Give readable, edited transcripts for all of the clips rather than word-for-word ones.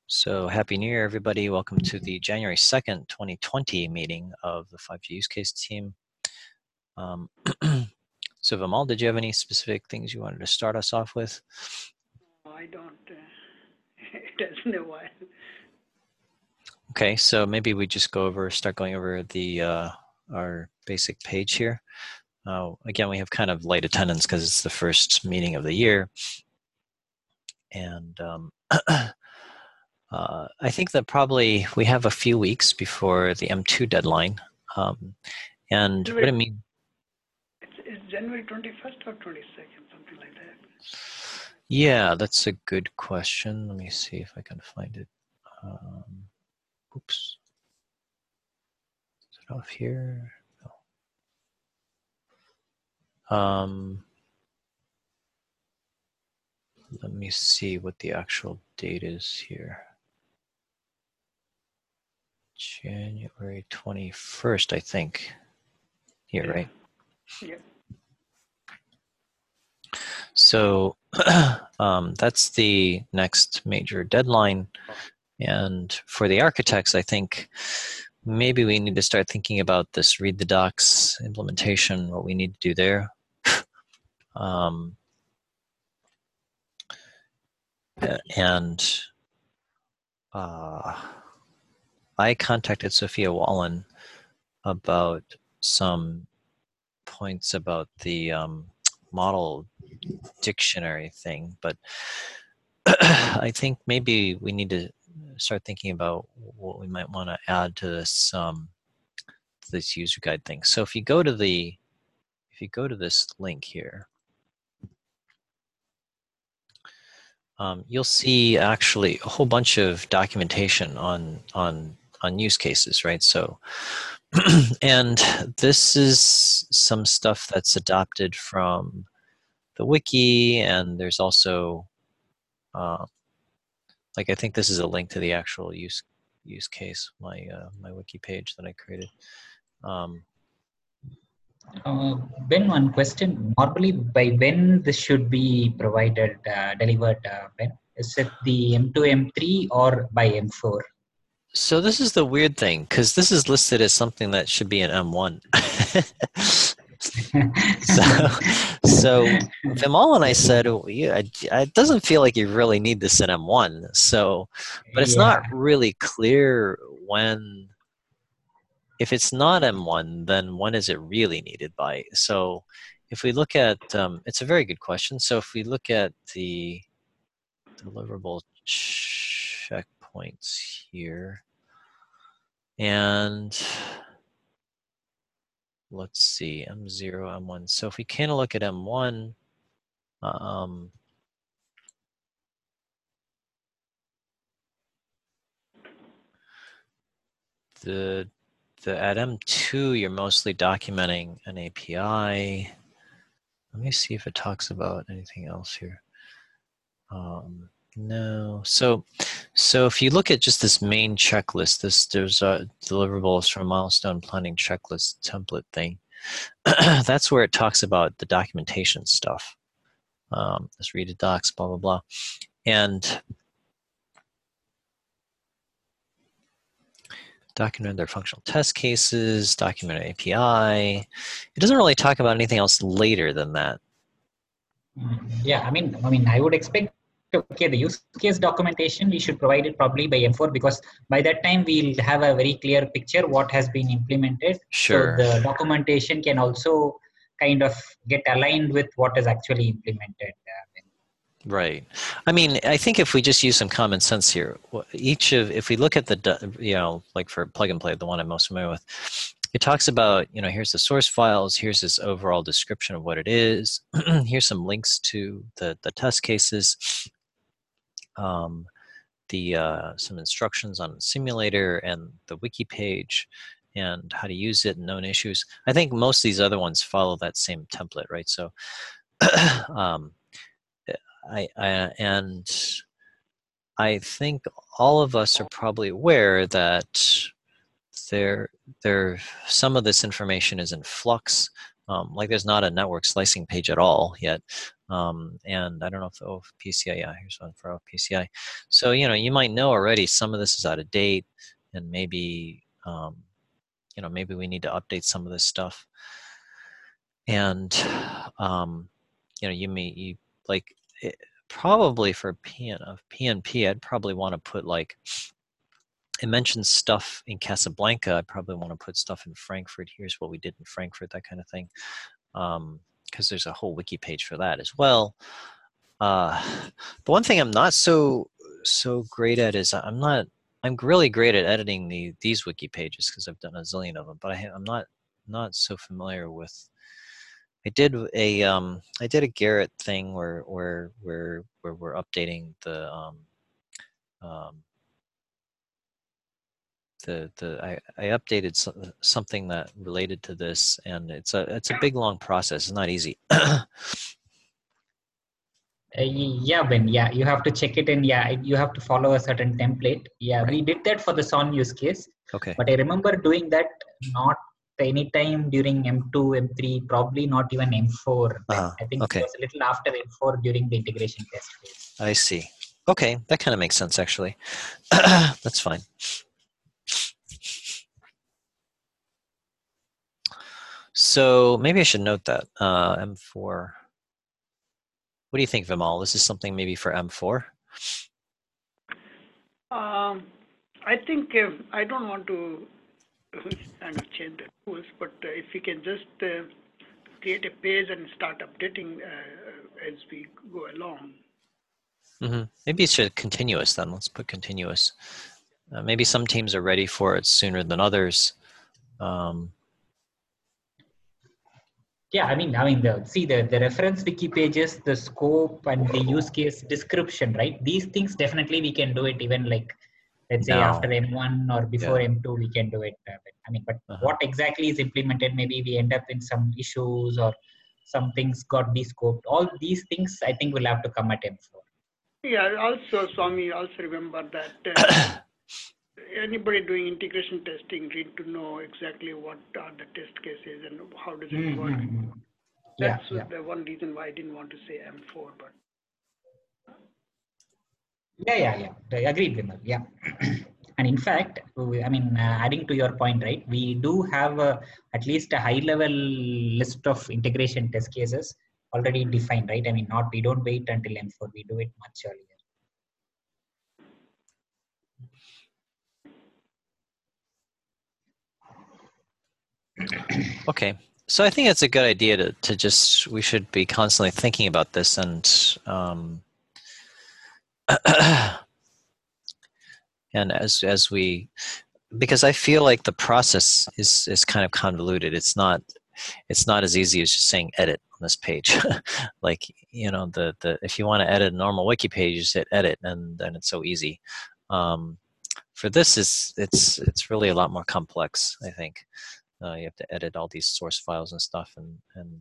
So happy New Year, everybody. Welcome to the January 2nd, 2020 meeting of the 5G use case team. So Vimal, did you have any specific things you wanted to start us off with? I don't. It has been a while. Okay, so maybe we just start going over the our basic page here. Again, we have kind of light attendance because it's the first meeting of the year. And I think that probably we have a few weeks before the M2 deadline. And what I mean, it's January 21st or 22nd, something like that. Yeah, that's a good question. Let me see if I can find it. Oops. Is it off here? No. Let me see what the actual date is here. January 21st, I think. Here, Yeah. right? Yeah. So that's the next major deadline. And for the architects, I think maybe we need to start thinking about this read the docs implementation, what we need to do there. And I contacted Sophia Wallen about some points about the model dictionary thing, but I think maybe we need to start thinking about what we might want to add to this user guide thing. So if you go to this link here, you'll see actually a whole bunch of documentation on use cases, right? So, and this is some stuff that's adopted from the wiki, and there's also, like I think this is a link to the actual use case, my wiki page that I created. Ben, one question. Normally, by when this should be provided, delivered, Ben? Is it the M2, M3 or by M4? So this is the weird thing, because this is listed as something that should be an M1. so Vimal and I said, yeah, it doesn't feel like you really need this in M1. So, but it's not really clear when. If it's not M1, then when is it really needed by? So if we look at, it's a very good question. So if we look at the deliverable checkpoints here, and let's see, M0, M1. So if we kind of look at M1, at M2, you're mostly documenting an API. Let me see if it talks about anything else here. No. So if you look at just this main checklist, there's deliverables from milestone planning checklist template thing. That's where it talks about the documentation stuff. Let's read the docs, blah, blah, blah. And document their functional test cases, document an API. It doesn't really talk about anything else later than that. Yeah, I mean, I would expect, okay, the use case documentation, we should provide it probably by M4, because by that time we'll have a very clear picture what has been implemented. Sure. So the documentation can also kind of get aligned with what is actually implemented. Right. I mean, I think if we just use some common sense here, if we look at the, like for plug and play, the one I'm most familiar with, it talks about, here's the source files, here's this overall description of what it is, here's some links to the test cases, some instructions on the simulator and the wiki page, and how to use it and known issues. I think most of these other ones follow that same template, right? So, I think all of us are probably aware that some of this information is in flux. Like there's not a network slicing page at all yet. And I don't know if PCI, yeah, here's one for PCI. So, you might know already some of this is out of date, and maybe, maybe we need to update some of this stuff. And, you like, probably for PNP, I'd probably want to put like, it mentions stuff in Casablanca. I probably want to put stuff in Frankfurt. Here's what we did in Frankfurt, that kind of thing. Because there's a whole wiki page for that as well. But one thing I'm not so great at is I'm really great at editing these wiki pages because I've done a zillion of them. But I'm not so familiar with. I did a Gerrit thing where we're updating the I updated something that related to this, and it's a big long process. It's not easy. Yeah, Ben. Yeah, you have to check it, and yeah, you have to follow a certain template. Yeah, Right. we did that for the SON use case. Okay. But I remember doing that not any time during M2, M3, probably not even M4. I think Okay. it was a little after M4 during the integration test phase. I see. Okay, that kind of makes sense actually. That's fine. So maybe I should note that M4. What do you think, Vimal? This is something maybe for M4? I think I don't want to kind of change the rules, but if we can just create a page and start updating as we go along. Mm-hmm. Maybe it should continuous then. Let's put continuous. Maybe some teams are ready for it sooner than others. Yeah, I mean, the reference wiki pages, the scope, and the use case description, right? These things definitely we can do it even like, let's say now. after M1 or before Yeah. M2, we can do it. But what exactly is implemented? Maybe we end up in some issues or some things got descoped. All these things, I think, will have to come at M4. Yeah. Also, Swami, also remember that anybody doing integration testing need to know exactly what are the test cases and how does it work. That's the one reason why I didn't want to say M4, but. Yeah. Agreed, Vimal. Yeah. And in fact, I mean, adding to your point, right? We do have at least a high-level list of integration test cases already defined, right? I mean, we don't wait until M4. We do it much earlier. Okay, so I think it's a good idea to just, we should be constantly thinking about this, and and as we, because I feel like the process is kind of convoluted. It's not as easy as just saying edit on this page. Like, the if you want to edit a normal wiki page, you just hit edit, and then it's so easy. For this, it's really a lot more complex, I think. You have to edit all these source files and stuff, and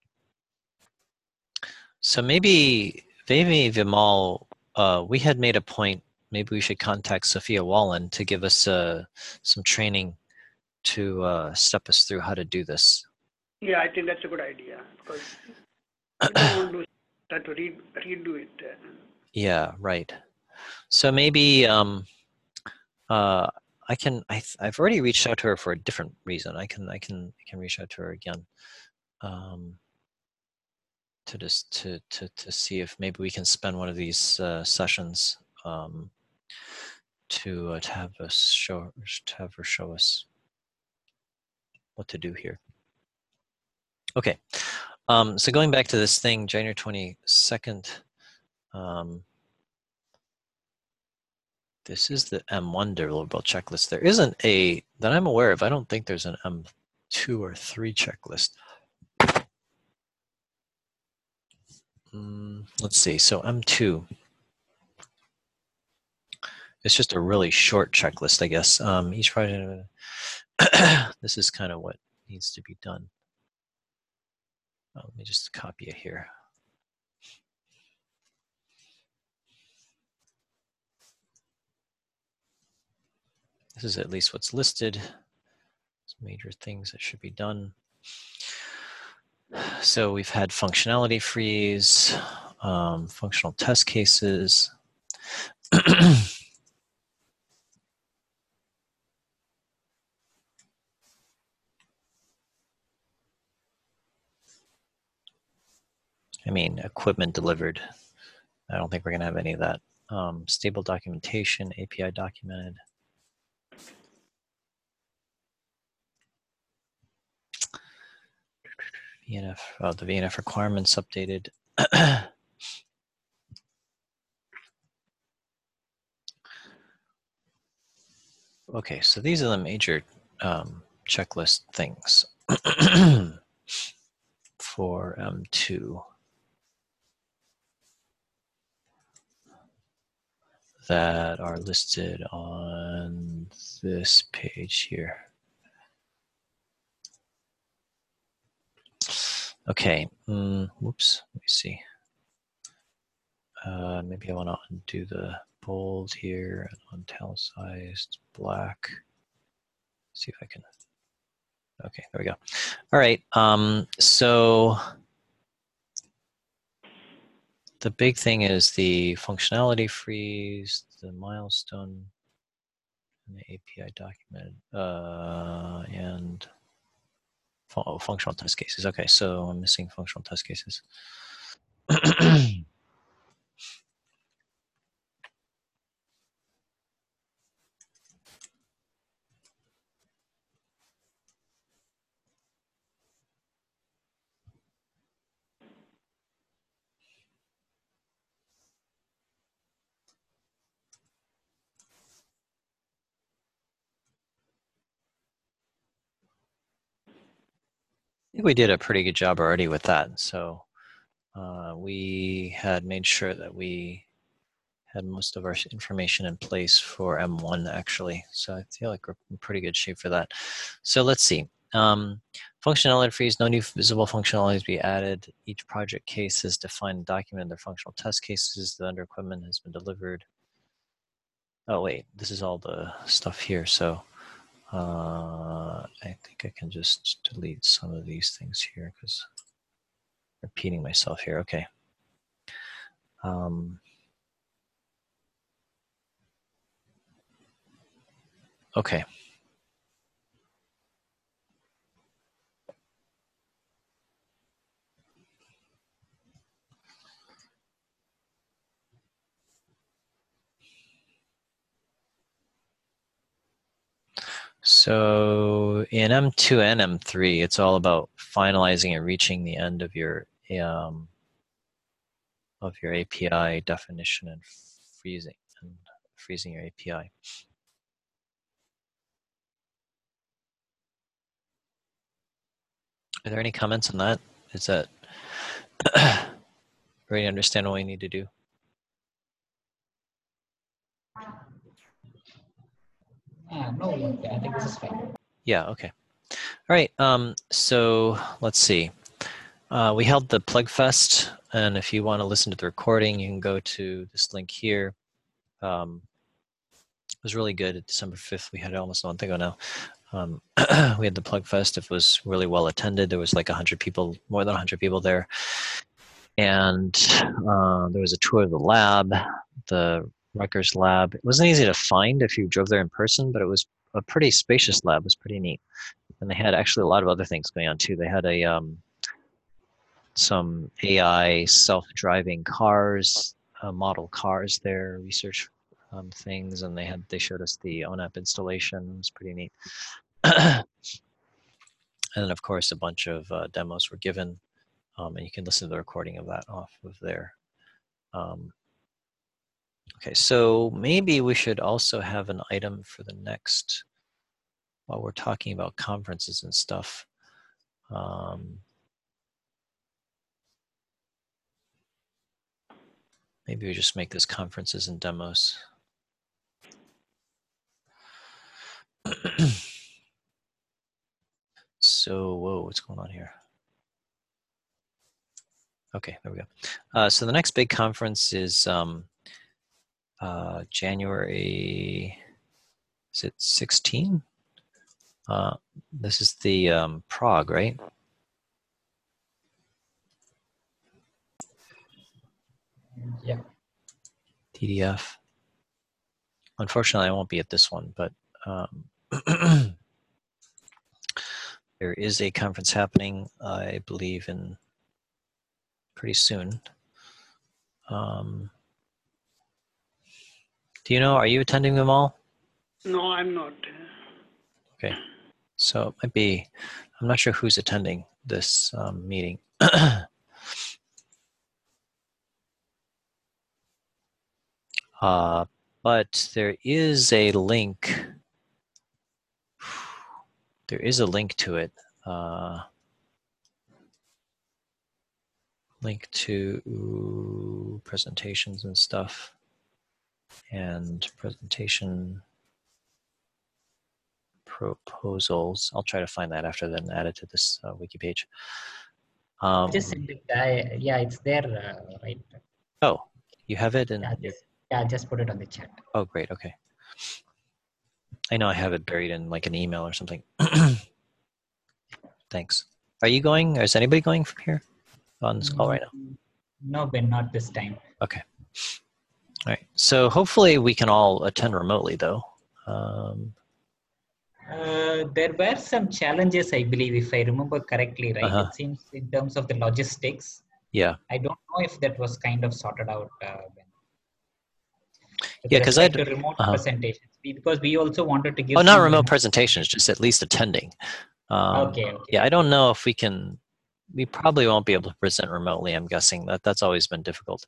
so maybe Vimal, we had made a point. Maybe we should contact Sophia Wallen to give us some training to step us through how to do this. Yeah, I think that's a good idea because I don't want to start to redo it. Yeah, right. So maybe I've already reached out to her for a different reason. I can reach out to her again, to just to see if maybe we can spend one of these sessions to have her show us what to do here. Okay, so going back to this thing, January 22nd. This is the M1 deliverable checklist. There isn't a, that I'm aware of, I don't think there's an M2 or 3 checklist. Let's see, so M2. It's just a really short checklist, I guess. Each project, this is kind of what needs to be done. Let me just copy it here. This is at least what's listed. It's major things that should be done. So we've had functionality freeze, functional test cases. I mean, equipment delivered. I don't think we're going to have any of that. Stable documentation, API documented. VNF, the VNF requirements updated. Okay, so these are the major checklist things for M2 that are listed on this page here. Okay, whoops, let me see. Maybe I want to undo the bold here and italicized black. See if I can. Okay, there we go. All right, so the big thing is the functionality freeze, the milestone, and the API document, and functional test cases. Okay, so I'm missing functional test cases. I think we did a pretty good job already with that. So we had made sure that we had most of our information in place for M1 actually. So I feel like we're in pretty good shape for that. So let's see. Functionality freeze, no new visible functionalities be added. Each project case is defined and documented their functional test cases. The under equipment has been delivered. Oh wait, this is all the stuff here. So I think I can just delete some of these things here because I'm repeating myself here. Okay. Okay. So in M2 and M3, it's all about finalizing and reaching the end of your API definition and freezing your API. Are there any comments on that? Is that ready to understand what we need to do? No, I think this is fine. Yeah, okay. All right, so let's see. We held the Plugfest, and if you want to listen to the recording, you can go to this link here. It was really good. At December 5th, we had it almost a month ago now. We had the Plugfest. It was really well attended. There was like 100 people, more than 100 people there. And there was a tour of the lab, the Rutgers lab. It wasn't easy to find if you drove there in person, but it was a pretty spacious lab. It was pretty neat. And they had actually a lot of other things going on too. They had some AI self-driving cars, model cars there, research things, and they showed us the ONAP installation. It was pretty neat. And then of course a bunch of demos were given, and you can listen to the recording of that off of there. Okay, so maybe we should also have an item for the next, while we're talking about conferences and stuff. Maybe we just make this conferences and demos. So, whoa, what's going on here? Okay, there we go. So the next big conference is January, is it 16? This is the Prague, right? Yeah. TDF. Unfortunately, I won't be at this one, but there is a conference happening, I believe, in pretty soon. Do you know, are you attending them all? No, I'm not. Okay. So it might be, I'm not sure who's attending this meeting. But there is a link. There is a link to it. Link to presentations and stuff. And presentation proposals. I'll try to find that after then add it to this wiki page. Just send it. Yeah, it's there, right? Oh, you have it? Yeah, just put it on the chat. Oh, great. Okay. I know I have it buried in like an email or something. Thanks. Are you going? Is anybody going from here on this call right now? No, Ben, not this time. Okay. All right. So hopefully we can all attend remotely, though. There were some challenges, I believe, if I remember correctly, right? It seems in terms of the logistics. Yeah. I don't know if that was kind of sorted out. Yeah, because I to remote presentations, because we also wanted to give. Oh, not remote presentations, just at least attending. Okay. Yeah, I don't know if we can. We probably won't be able to present remotely. I'm guessing that's always been difficult.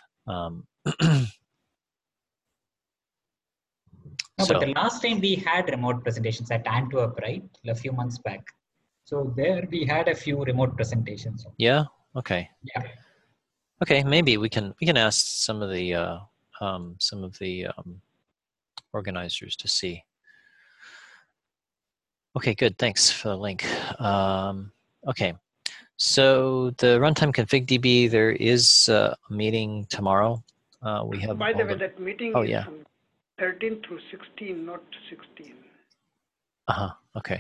No, but the last time we had remote presentations at Antwerp, right? A few months back. So there we had a few remote presentations. Yeah. Okay. Yeah. Okay. Maybe we can ask some of the organizers to see. Okay. Good. Thanks for the link. Okay. So the runtime config DB, there is a meeting tomorrow. We have. By the way, that meeting is from 13 through 16, not 16. Okay.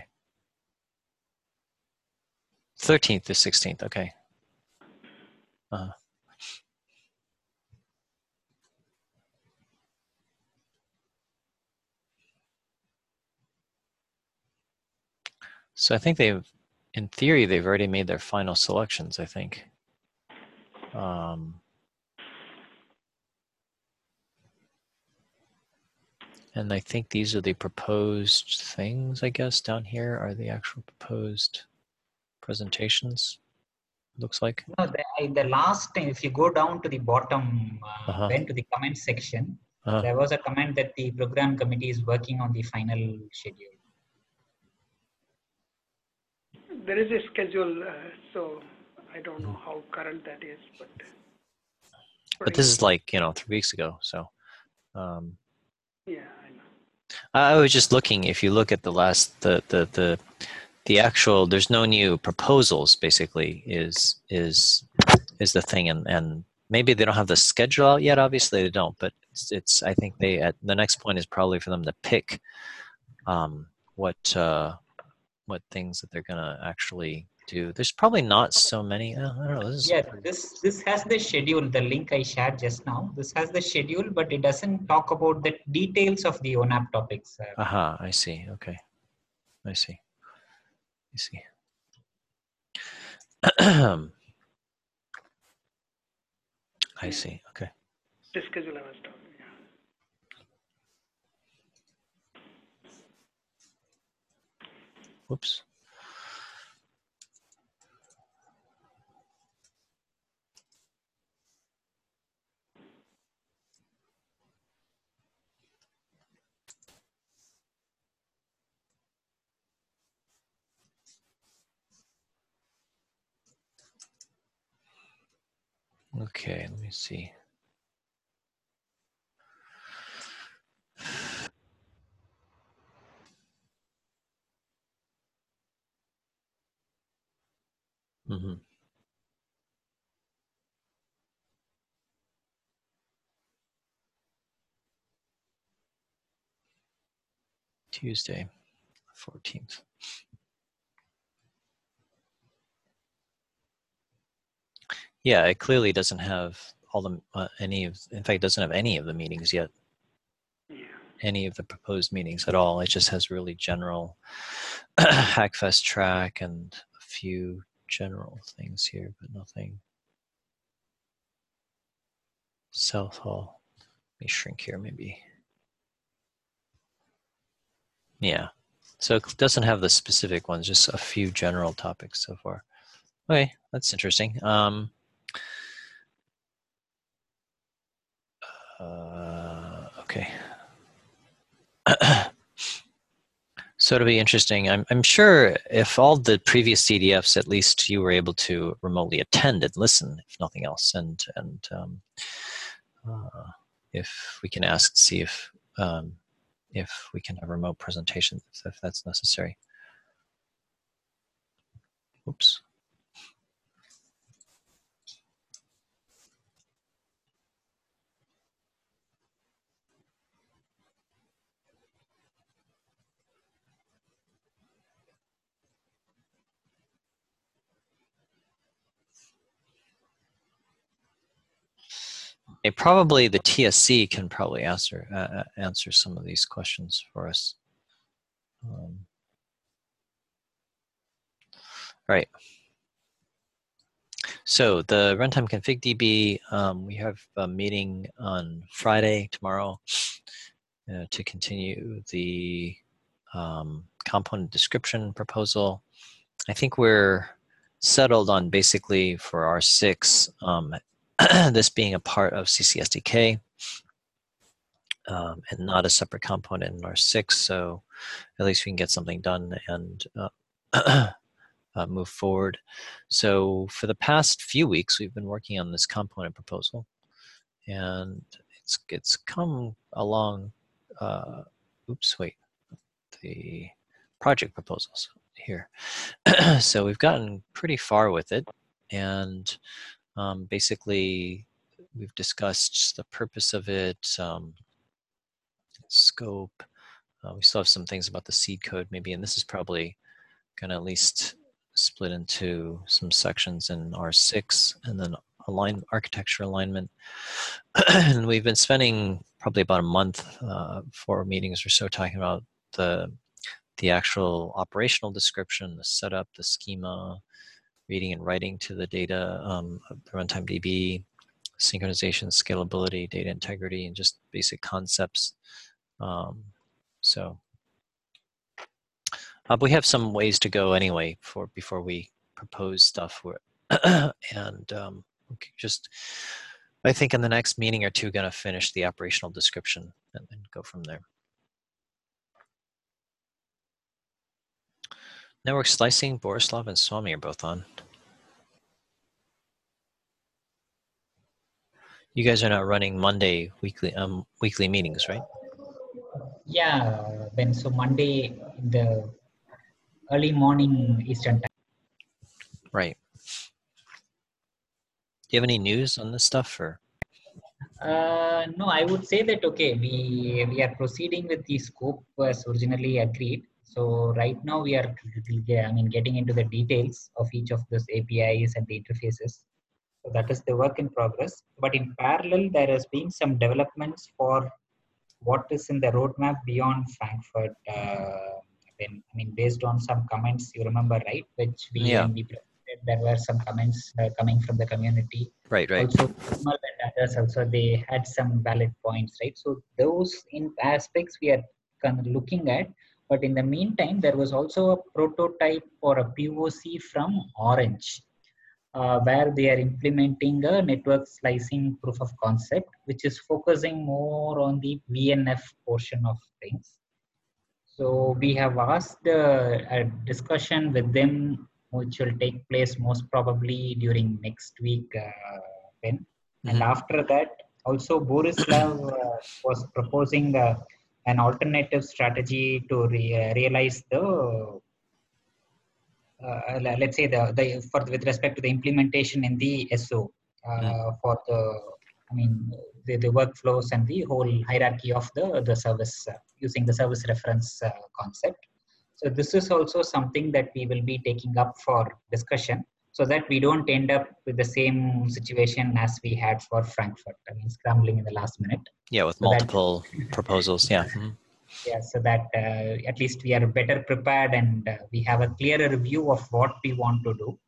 13th to 16th. Okay. So I think in theory, they've already made their final selections, I think. And I think these are the proposed things, I guess, down here are the actual proposed presentations, looks like. No, the last time, if you go down to the bottom, then to the comment section, there was a comment that the program committee is working on the final schedule. There is a schedule, so I don't know how current that is, but. But this is like, 3 weeks ago, so. Yeah, I know. I was just looking, if you look at the last, the actual, there's no new proposals, basically, is the thing, and maybe they don't have the schedule out yet, obviously they don't, but it's I think the next point is probably for them to pick what things that they're gonna actually do. There's probably not so many. I don't know. This has the schedule. The link I shared just now. This has the schedule, but it doesn't talk about the details of the ONAP topics. I see. Okay, I see. I see. Okay. The schedule I was talking. Whoops. Okay, let me see. Tuesday, 14th. Yeah, it clearly doesn't have all the any of. In fact, it doesn't have any of the meetings yet. Yeah. Any of the proposed meetings at all. It just has really general Hackfest track and a few general things here, but nothing. South Hall. Let me shrink here, maybe. Yeah. So it doesn't have the specific ones, just a few general topics so far. Okay, that's interesting. Okay. So it'll be interesting. I'm sure if all the previous CDFs, at least you were able to remotely attend and listen, if nothing else, and if we can ask to see if we can have remote presentations if that's necessary. Oops. Probably the TSC can probably answer some of these questions for us. Right. So the runtime config DB, we have a meeting on Friday, tomorrow, to continue the component description proposal. I think we're settled on basically for R6, this being a part of CCSDK and not a separate component in R6. So at least we can get something done and move forward. So for the past few weeks, we've been working on this component proposal, and it's come along. The project proposals here. So we've gotten pretty far with it, and basically we've discussed the purpose of it, scope. We still have some things about the seed code maybe, and this is probably going to at least split into some sections in R6 and then architecture alignment. And we've been spending probably about a month, 4 meetings or so, talking about the actual operational description, the setup, the schema, reading and writing to the data, the runtime DB, synchronization, scalability, data integrity, and just basic concepts. But we have some ways to go anyway before we propose stuff. And I think in the next meeting or two, going to finish the operational description and go from there. Network slicing, Borislav and Swami are both on. You guys are not running Monday weekly meetings, right? Yeah, Ben. So Monday in the early morning Eastern time. Right. Do you have any news on this stuff, or? No, I would say that okay, we are proceeding with the scope as originally agreed. So right now we are, getting into the details of each of those APIs and the interfaces. So that is the work in progress. But in parallel, there has been some developments for what is in the roadmap beyond Frankfurt. Based on some comments, you remember, right? Which we presented, there were some comments coming from the community. Right. Also, Vimal and others also, they had some valid points, right? So those in aspects we are kind of looking at. But in the meantime, there was also a prototype or a POC from Orange, where they are implementing a network slicing proof of concept, which is focusing more on the VNF portion of things. So we have asked a discussion with them, which will take place most probably during next week, Ben. And after that, also Borislav was proposing an alternative strategy to realize the let's say with respect to the implementation in the SO for the workflows and the whole hierarchy of the service using the service reference concept. So this is also something that we will be taking up for discussion. so that we don't end up with the same situation as we had for Frankfurt. I mean, scrambling in the last minute. Yeah, with So multiple proposals. Yeah. Mm-hmm. Yeah, so that at least we are better prepared and we have a clearer view of what we want to do.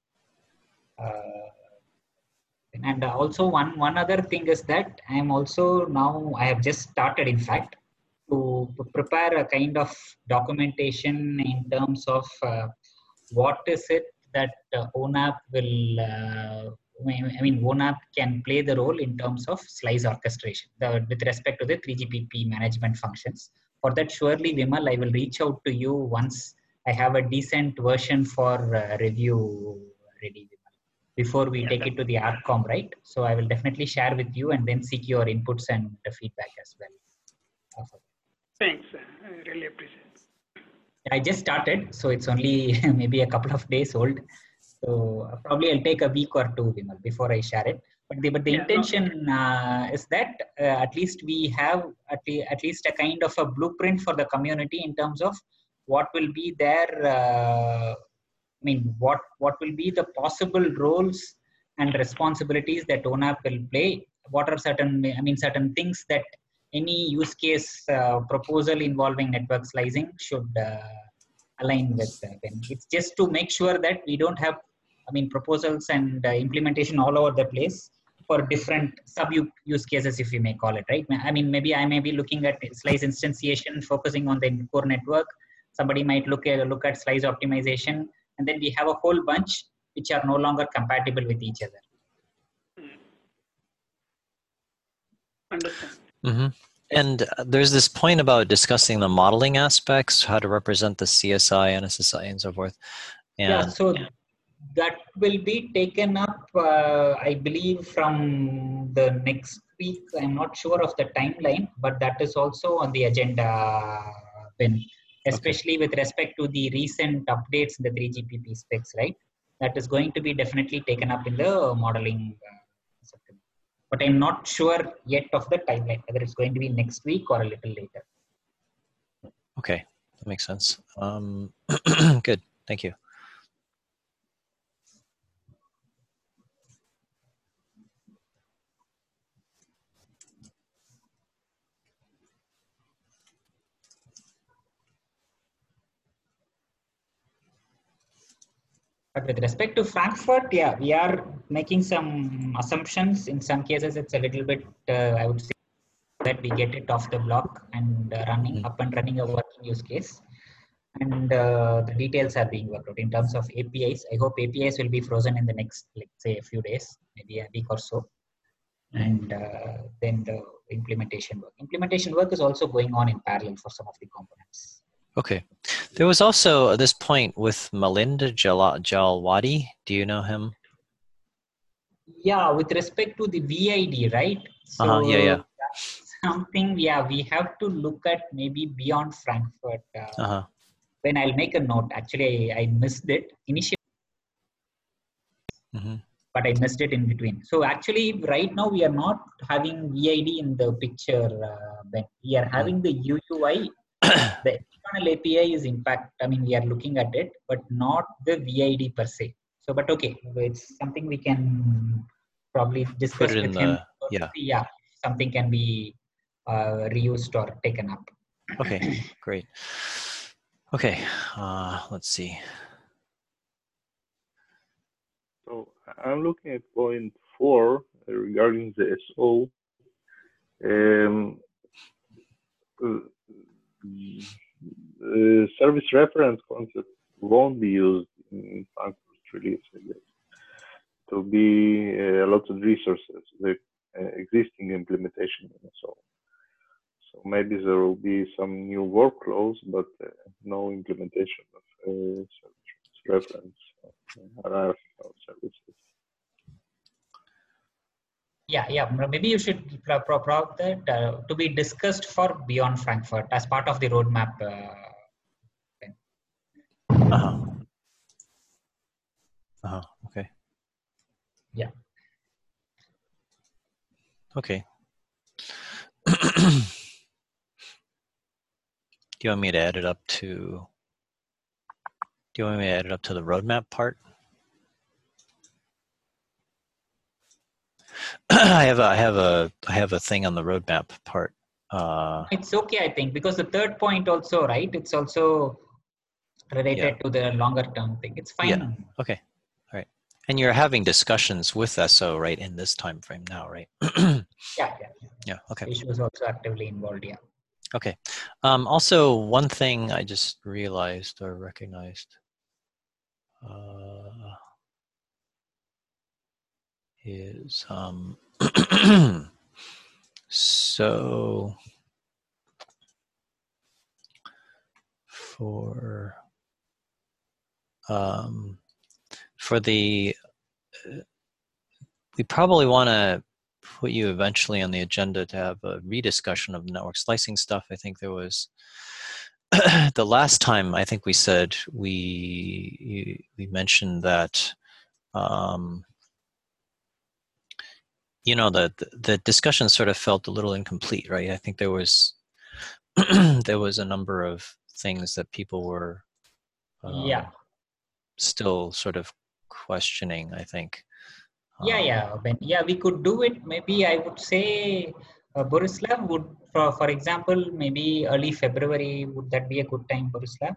And also one other thing is that I have just started, in fact, to prepare a kind of documentation in terms of what is it that ONAP will, ONAP can play the role in terms of slice orchestration with respect to the 3GPP management functions. For that, surely, Vimal, I will reach out to you once I have a decent version for review ready, before we take it to the ARCOM, right? So I will definitely share with you and then seek your inputs and the feedback as well. Thanks. I really appreciate it. I just started, so it's only maybe a couple of days old. So probably I'll take a week or two, Vimal, before I share it. But the intention is that at least we have at least a kind of a blueprint for the community in terms of what will be their what will be the possible roles and responsibilities that ONAP will play? What are certain things that any use case proposal involving network slicing should align with? It's just to make sure that we don't have, proposals and implementation all over the place for different sub use cases, if you may call it, right? Maybe I may be looking at slice instantiation, focusing on the core network. Somebody might look at slice optimization, and then we have a whole bunch which are no longer compatible with each other. Understand. Mm-hmm. And there's this point about discussing the modeling aspects, how to represent the CSI, NSSI, and so forth. And so that will be taken up, I believe, from the next week. I'm not sure of the timeline, but that is also on the agenda, Ben. Especially with respect to the recent updates in the 3GPP specs, right? That is going to be definitely taken up in the modeling section. But I'm not sure yet of the timeline, whether it's going to be next week or a little later. Okay, that makes sense. Good, thank you. But with respect to Frankfurt, yeah, we are making some assumptions. In some cases, it's a little bit, I would say, that we get it off the block and up and running a working use case. And the details are being worked out in terms of APIs. I hope APIs will be frozen in the next, let's say, a few days, maybe a week or so. And then the implementation work. Implementation work is also going on in parallel for some of the components. Okay. There was also this point with Milind Jalwadi. Do you know him? Yeah, with respect to the VID, right? So yeah. Something, we have to look at maybe beyond Frankfurt. When I'll make a note, actually, I missed it initially, but I missed it in between. So actually, right now, we are not having VID in the picture, Ben. We are having the UUI. The external API is, in fact, we are looking at it, but not the VID per se. So, but okay, it's something we can probably discuss with him. Yeah, something can be reused or taken up. Okay, great. Okay, let's see. So I'm looking at point 4 regarding the SO. Service reference concept won't be used in Frankfurt release, I guess. It will be a lot of resources, the existing implementation and so on. So maybe there will be some new workflows, but no implementation of service reference hierarchical services. Yeah. Maybe you should prop that to be discussed for beyond Frankfurt as part of the roadmap. Okay. Yeah. Okay. Do you want me to add it up to? Do you want me to add it up to the roadmap part? I have a thing on the roadmap part. It's okay, I think, because the third point also, right? It's also related to the longer term thing. It's fine. Yeah. Okay. All right. And you're having discussions with SO, right, in this time frame now, right? Yeah. Okay. So she was also actively involved. Yeah. Okay. Also, one thing I just realized or recognized is so for the we probably want to put you eventually on the agenda to have a rediscussion of network slicing stuff. I think there was the last time I think we said we mentioned that you know the discussion sort of felt a little incomplete, right? I think there was there was a number of things that people were still sort of questioning, I think. Ben, we could do it. Maybe I would say Borislav would, for example, maybe early February. Would that be a good time, Borislav?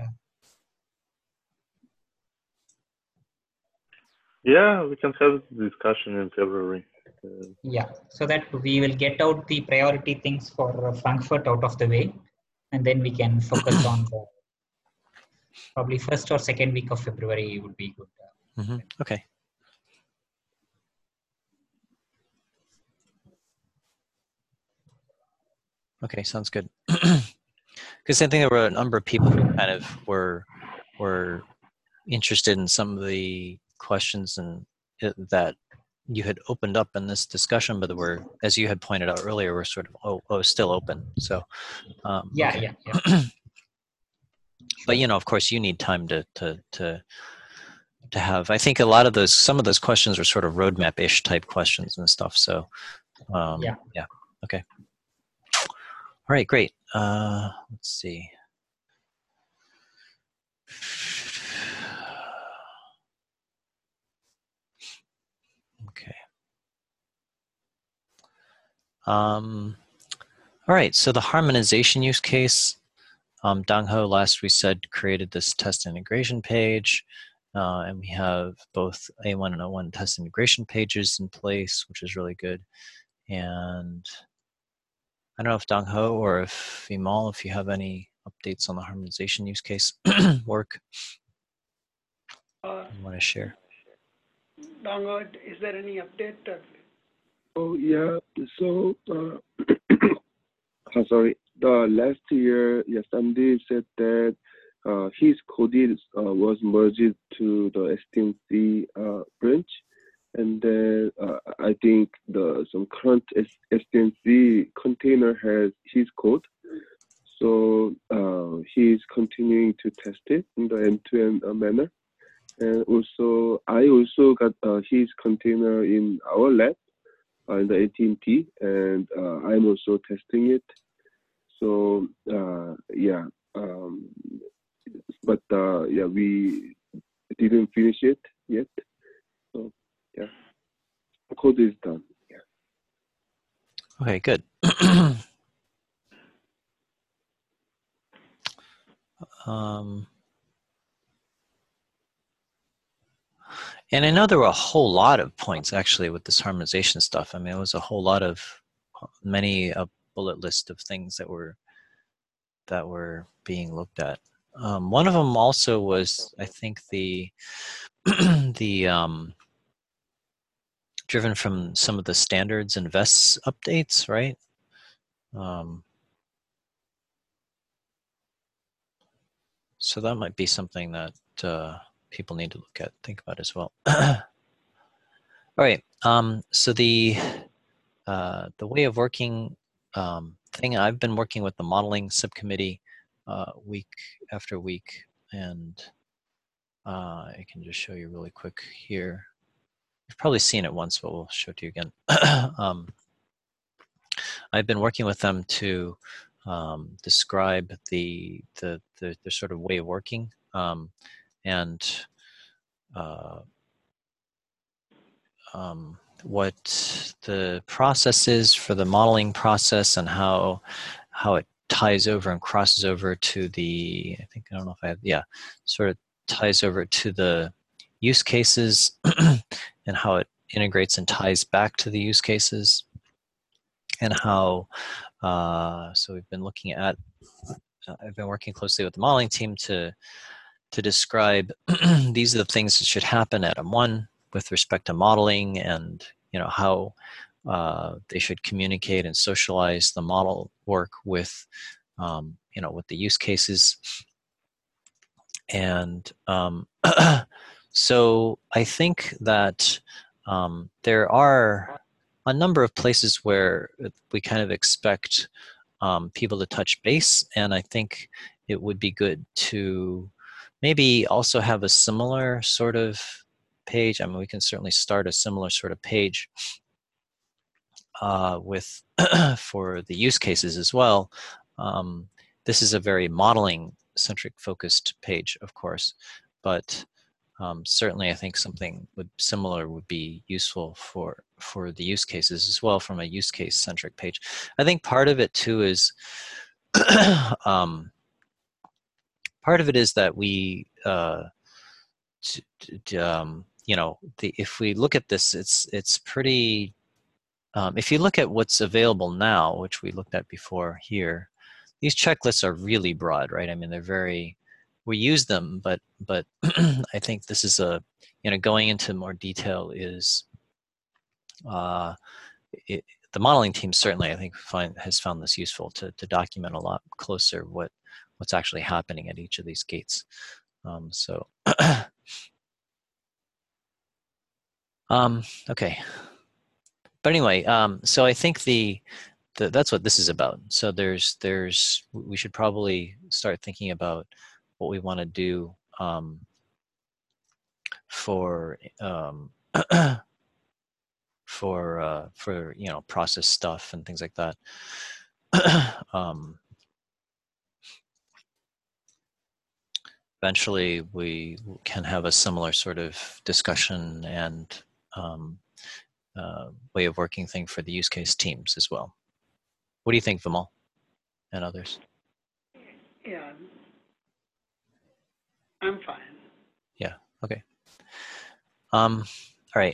Yeah, we can have the discussion in February. So that we will get out the priority things for Frankfurt out of the way, and then we can focus on the probably first or second week of February would be good. Okay. Okay, sounds good. Because I think there were a number of people who kind of were interested in some of the questions and that you had opened up in this discussion, but were, as you had pointed out earlier, were sort of still open. So yeah. But you know, of course, you need time to have. I think a lot of some of those questions are sort of roadmap-ish type questions and stuff. So yeah. Okay. All right, great. Let's see. Okay. All right, so the harmonization use case, Dongho last we said created this test integration page, and we have both A1 and O1 test integration pages in place, which is really good. And I don't know if Dongho or if Vimal, if you have any updates on the harmonization use case work you want to share. Dongho, is there any update? Oh yeah. So sorry. The last year, Sandeep said that his code was merged to the STMC branch, and then I think some current STMC container has his code. So he's continuing to test it in the end-to-end manner. And also, I also got his container in our lab in the AT&T, and I'm also testing it. So we didn't finish it yet. So the code is done. Okay, good. And I know there were a whole lot of points actually with this harmonization stuff. I mean, it was a whole lot of a bullet list of things that were being looked at. One of them also was, I think, the driven from some of the standards and vests updates, right? So that might be something that people need to think about as well. All right. So the way of working thing, I've been working with the modeling subcommittee week after week, and I can just show you really quick here. You've probably seen it once, but we'll show it to you again. I've been working with them to describe the sort of way of working and what the process is for the modeling process and how it ties over and crosses over to the, I don't know if I have, yeah, sort of ties over to the use cases and how it integrates and ties back to the use cases, and how, so we've been looking at, I've been working closely with the modeling team to describe these are the things that should happen at M1 with respect to modeling, and how they should communicate and socialize the model work with with the use cases. And so I think that there are a number of places where we kind of expect people to touch base, and I think it would be good to maybe also have a similar sort of page. I mean, we can certainly start a similar sort of page with for the use cases as well. This is a very modeling centric focused page, of course, but certainly I think something similar would be useful for the use cases as well, from a use case centric page. I think part of it too is part of it is that we if we look at this, it's pretty, if you look at what's available now, which we looked at before here, these checklists are really broad, right? I mean, they're very, we use them, but I think this is going into more detail is, the modeling team certainly, I think, has found this useful to document a lot closer what's actually happening at each of these gates. Okay. But anyway, so I think that's what this is about. So we should probably start thinking about what we want to do for process stuff and things like that. Eventually, we can have a similar sort of discussion and way of working thing for the use case teams as well. What do you think, Vimal and others? Yeah, I'm fine. Yeah, okay. All right.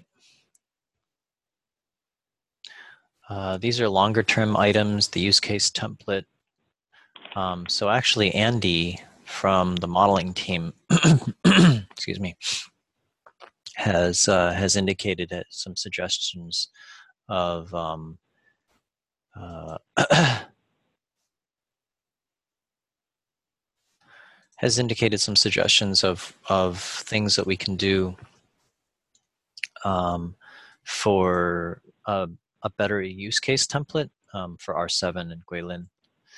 These are longer term items, the use case template. So actually Andy from the modeling team, excuse me, has indicated some suggestions of has indicated some suggestions of things that we can do for a better use case template for R7 and Guilin.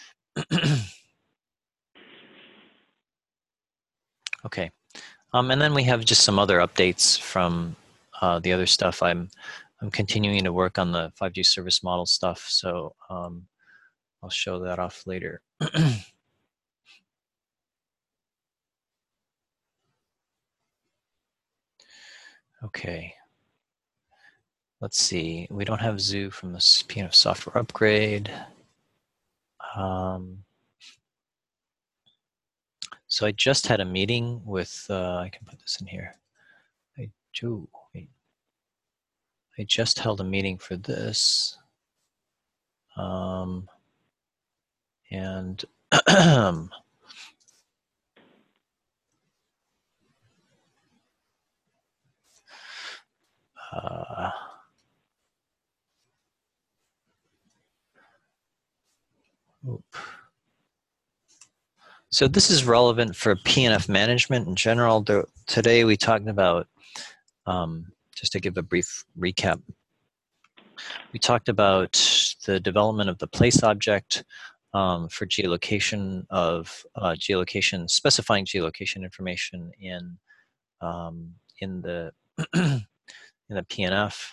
Okay, and then we have just some other updates from the other stuff. I'm continuing to work on the 5G service model stuff, so I'll show that off later. Okay. Let's see. We don't have Zoo from the PNF software upgrade. So I just had a meeting with, I can put this in here. I just held a meeting for this. And so this is relevant for PNF management in general. Today we talked about, just to give a brief recap, we talked about the development of the place object for geolocation specifying geolocation information in the in the PNF,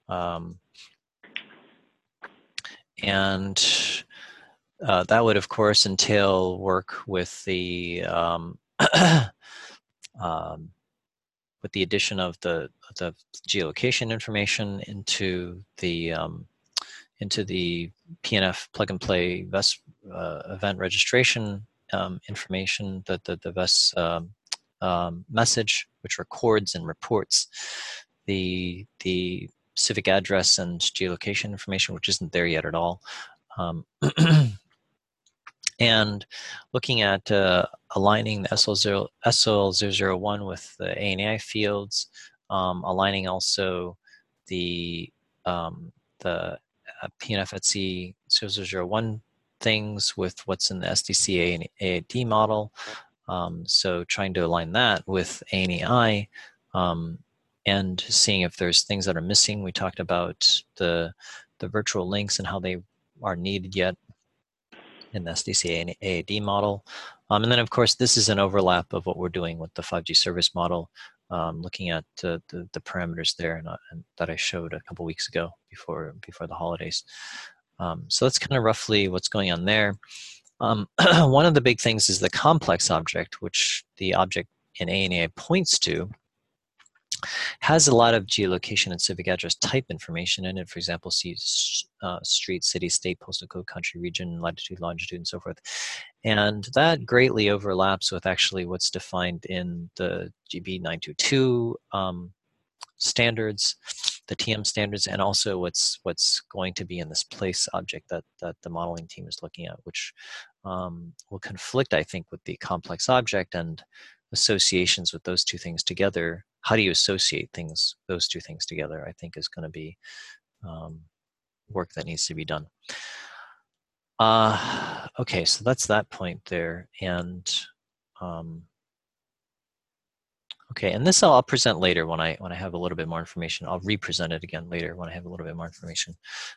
and that would of course entail work with the with the addition of the geolocation information into the PNF plug and play VES event registration information, the VES message, which records and reports the civic address and geolocation information, which isn't there yet at all. And looking at aligning the SL001 with the ANI fields, aligning also the PNF ETSI 0001 things with what's in the SDC and AAD model. So trying to align that with ANI and seeing if there's things that are missing. We talked about the virtual links and how they are needed yet in the SDC and AAD model. And then, of course, this is an overlap of what we're doing with the 5G service model, looking at the parameters there and that I showed a couple weeks ago before the holidays. So that's kind of roughly what's going on there. One of the big things is the complex object, which the object in ANI points to, has a lot of geolocation and civic address type information in it. For example, see street, city, state, postal code, country, region, latitude, longitude, and so forth. And that greatly overlaps with actually what's defined in the GB 922 standards, the TM standards, and also what's going to be in this place object that the modeling team is looking at, which will conflict, I think, with the complex object and associations with those two things together. How do you associate those two things together, I think is going to be work that needs to be done. Okay, so that's that point there. And okay, and this I'll present later when I have a little bit more information. I'll re-present it again later when I have a little bit more information.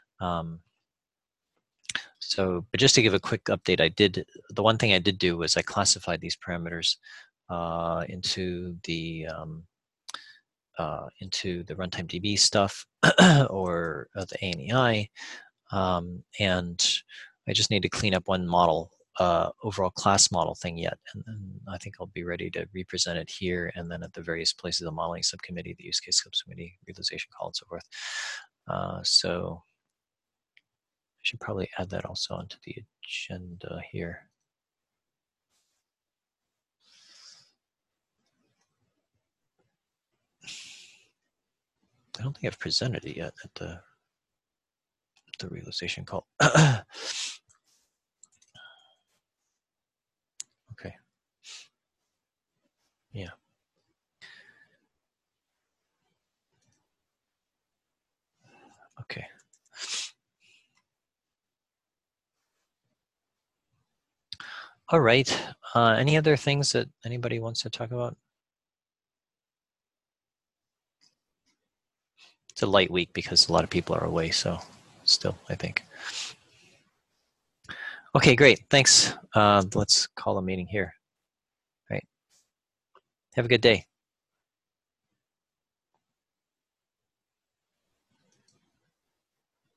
But just to give a quick update, the one thing I did do was I classified these parameters into the runtime DB stuff or the ANI, and I just need to clean up one model, overall class model thing yet, and then I think I'll be ready to represent it here and then at the various places, the modeling subcommittee, the use case subcommittee, realization call, and so forth. So I should probably add that also onto the agenda here. I don't think I've presented it yet at the realization call. Okay. Yeah. Okay. All right. Any other things that anybody wants to talk about? It's a light week because a lot of people are away, so still, I think. Okay, great. Thanks. Let's call a meeting here. All right. Have a good day.